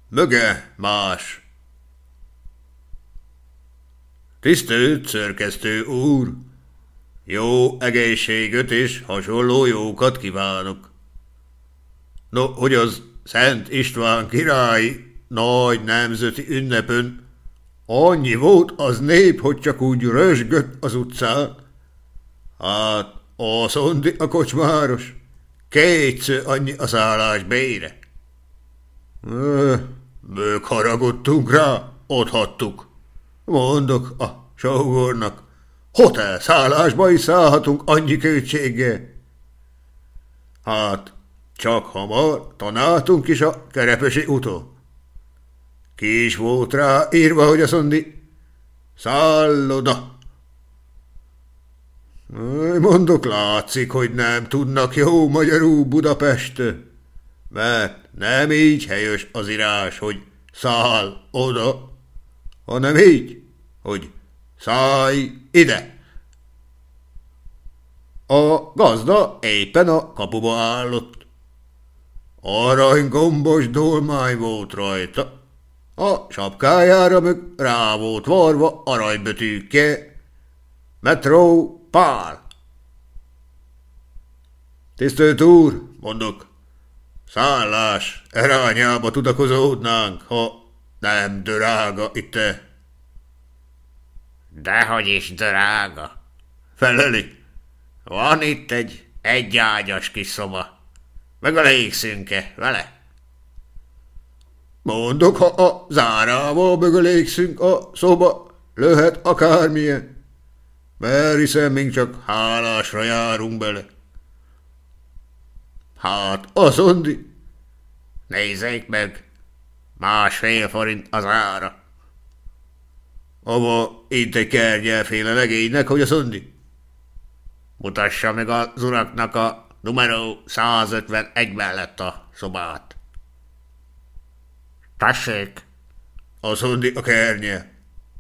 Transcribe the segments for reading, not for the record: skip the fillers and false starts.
möge más. Tisztelt szerkesztő úr! Jó egészséget és hasonló jókat kívánok. No, hogy az Szent István királyi nagy nemzeti ünnepön annyi volt az nép, hogy csak úgy rösgött az utcán. Hát, azt mondja a kocsmáros, kétszer annyi a szállás bére. Megharagudtunk rá, otthattuk. Mondok a sógornak, hotel szállásba is szállhatunk annyi költséggel. Hát, csak hamar tanáltunk is a Kerepesi úton. Ki is volt rá írva, hogy azt mondi, szálloda. Mondok, látszik, hogy nem tudnak jó magyarul Budapestről, mert nem így helyes az írás, hogy száll oda, hanem így, hogy szállj ide. A gazda éppen a kapuba állott. Aranygombos dolmány volt rajta. A sapkájára meg rá volt varva aranybetűkkel. Metró Pál. Tisztelt úr, mondok, szállás irányába tudakozódnánk, ha nem drága itt. Dehogy is drága. Feleli. Van itt egy egyágyas kis szoba. Megelégszünk-e vele? Mondok, ha a zárával megelégszünk, a szoba lehet akármilyen. Mert hiszen még csak hálásra járunk bele. Hát, azt mondi. Nézzék meg, 1,5 forint az ára. Ava itt egy kernyelféle legénynek, hogy azt mondi. Mutassa meg az uraknak a numero 151 mellett a szobát. Tessék! Azt mondi a kernyel.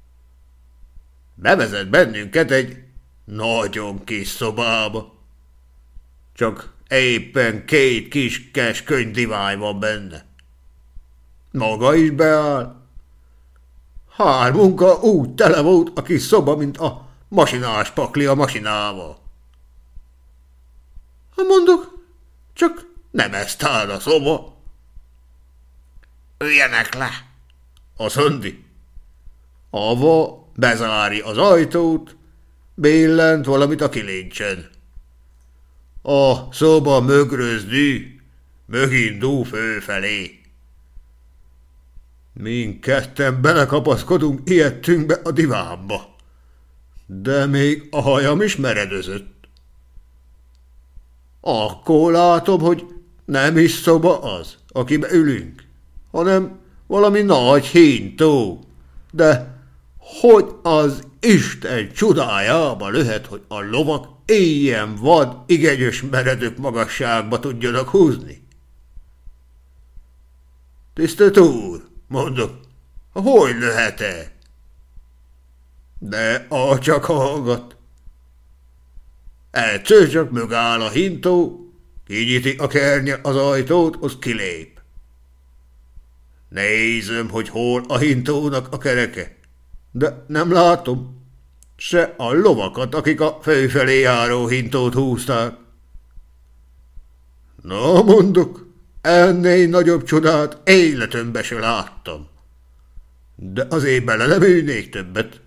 Bevezet bennünket egy nagyon kis szobába. Csak éppen 2 kis könyvdivány van benne. Maga is beáll. 3 úgy tele volt a kis szoba, mint a masinás pakli a masinával. Mondok, csak nem ezt áll a szoba. Üljenek le! Azt mondi. Ava bezárja az ajtót, billent valamit a kilincsen. A szoba mögrözdű, mögindul fölfelé. Mindketten belekapaszkodunk, ijedtünk be a divánba. De még a hajam is meredözött. Akkor látom, hogy nem is szoba az, akibe ülünk, hanem valami nagy hintó. De hogy az Isten csodájába lehet, hogy a lovak ilyen vad, igényes meredők magasságba tudjanak húzni? Tisztelt úr, mondok, hogy lehet-e? De csak hallgat. Egyszer csak mögáll a hintó, kinyiti a kernye az ajtót, az kilép. Nézem, hogy hol a hintónak a kereke, de nem látom se a lovakat, akik a főfelé járó hintót húzták. Na, mondok, ennél nagyobb csodát életemben se láttam. De azért bele nem ülnék többet.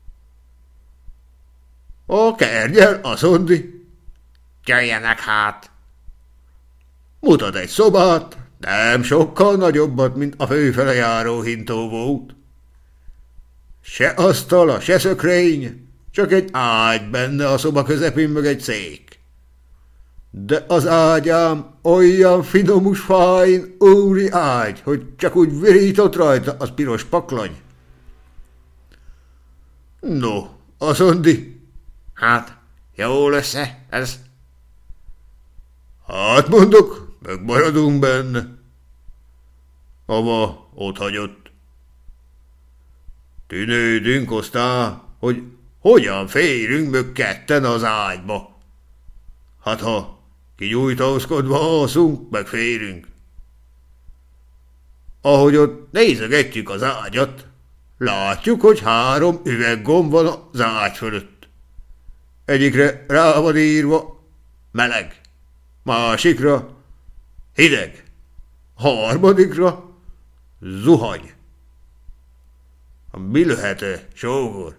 A kernyel azt mondi. Jöjjenek hát! Mutat egy szobát, nem sokkal nagyobbat, mint a főfele járó hintó volt. Se asztala, se szökrény, csak egy ágy benne a szoba közepén, meg egy szék. De az ágyám olyan finomus fájn úri ágy, hogy csak úgy virított rajta az piros paklany. No, azt mondi. Hát, jól össze, ez? Hát mondok, megmaradunk benne. Ava ott hagyott. Tűnődünk aztán, hogy hogyan férünk meg ketten az ágyba. Hát ha kigyújtózkodva alszunk, meg férünk. Ahogy ott nézegetjük az ágyat, látjuk, hogy 3 üveggomb van az ágy fölött. Egyikre rá van írva meleg, másikra hideg, harmadikra zuhany. Mi lehet-e, sógor?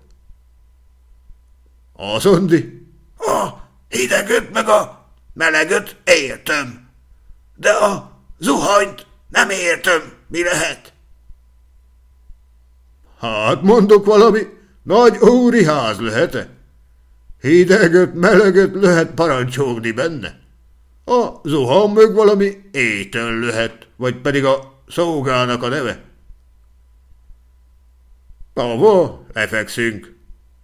Azt mondja, a hideget meg a meleget értem, de a zuhanyt nem értem, mi lehet. Hát mondok valami nagy úri ház lehet-e? Hideget, meleget lehet parancsolni benne. A zuhan meg valami étel lehet, vagy pedig a szolgának a neve. Ava, lefekszünk.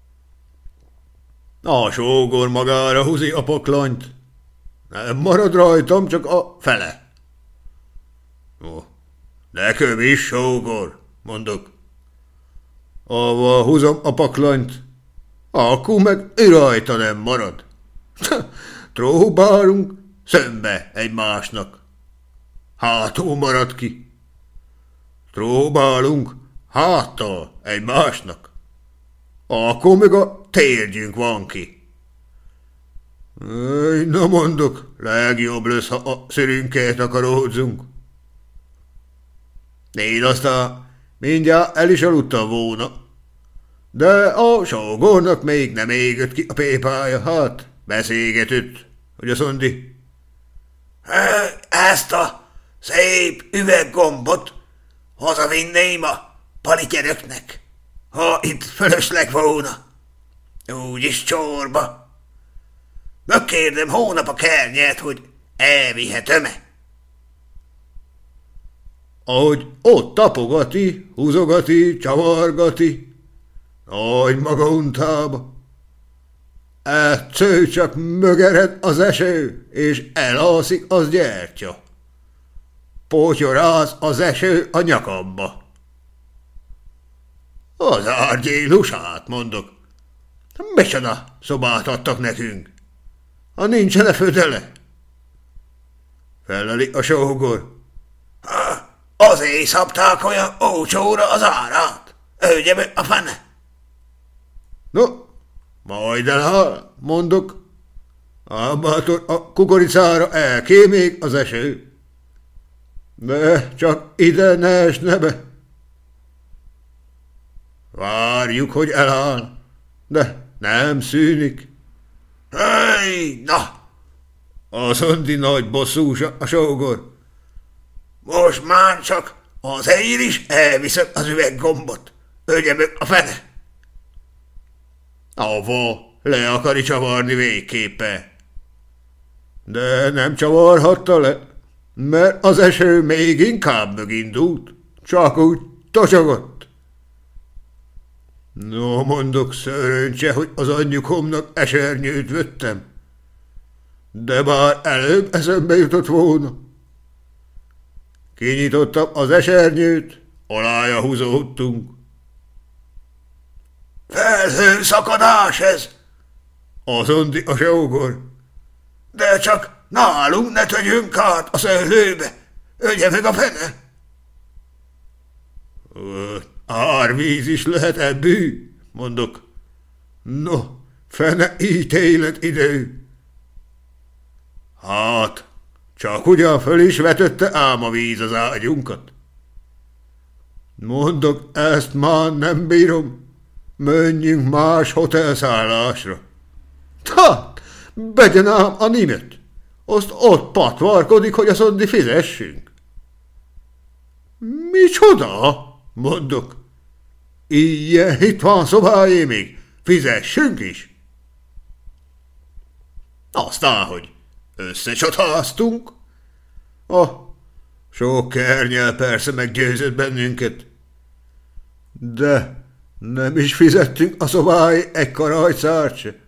A sógor magára húzi a poklanyt. Nem marad rajtam, csak a fele. Ó, nekem is, sógor, mondok. Ava húzom a paklanyt, akkor meg rajta nem marad. Próbálunk szembe egymásnak. Hátul marad ki. Próbálunk háttal egymásnak. Akkor meg a térgyünk van ki. Na mondok, legjobb lesz, ha a szürünket akaródzunk. Én aztán mindjárt el is aludtam volna, de a sógornak még nem égött ki a pépája, hát beszélgetett, hogy azt mondi. Ezt a szép üveggombot hazavinném a palityeröknek, ha itt fölösleg volna. Úgyis csorba. Megkérdem hónap a kernyet, hogy elvihetem-e. Ahogy ott tapogati, húzogati, csavargati, nagy maga untába. Egyszer csak mögered az eső, és elalszik az gyertya. Potyoráz az eső a nyakamba. Az árgyélusát, mondok. Micsoda szobát adtak nekünk? Ha nincsen-e födele? Feleli a sógor. Azért szabták olyan olcsóra az árát. Ögye meg a fene. No, majd elhal, mondok. Ábátor a kukoricára elkémék az eső. De csak ide ne esne be. Várjuk, hogy eláll, de nem szűnik. Hey, na! Azt mondja nagy bosszús a sógor. Most már csak az én is elviszem az üveggombot. Ögye meg a fene. Ava, le akari csavarni végképpen. De nem csavarhatta le, mert az eső még inkább megindult, csak úgy tocsogott. No, mondok, szöröncse, hogy az anyjukomnak esernyőt vettem. De bár előbb eszembe jutott volna. Kinyitottam az esernyőt, alája húzódtunk. Felhőszakadás ez! Azt mondja a sógor. De csak nálunk ne tegyünk át a szőlőbe. Ögye meg a fene. Árvíz is lehet ebből, mondok. No, fene ítélet idő. Hát, csak ugyan föl is vetette ám a víz az ágyunkat. Mondok, ezt már nem bírom. Menjünk más hotelszállásra. Hát, begyen ám a nimet. Azt ott patvarkodik, hogy azt mondni fizessünk. Micsoda? Mondok. Ilyen itt van szobájé még. Fizessünk is. Aztán, hogy összecsatáztunk. A sok kernyel persze meggyőzött bennünket. De nem is fizettünk a szobájé egy karajcárt se.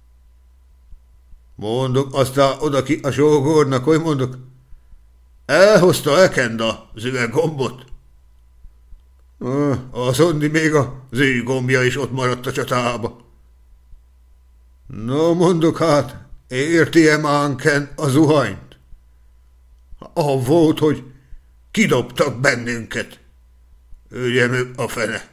Mondok, aztán oda ki a sógornak, hogy mondok, elhozta Ekenda az üveggombot. Azt mondni, még az ő gombja is ott maradt a csatába. No, mondok, hát, érti-e mánken a zuhanyt? Volt, hogy Kidobtak bennünket. Ölje meg a fene.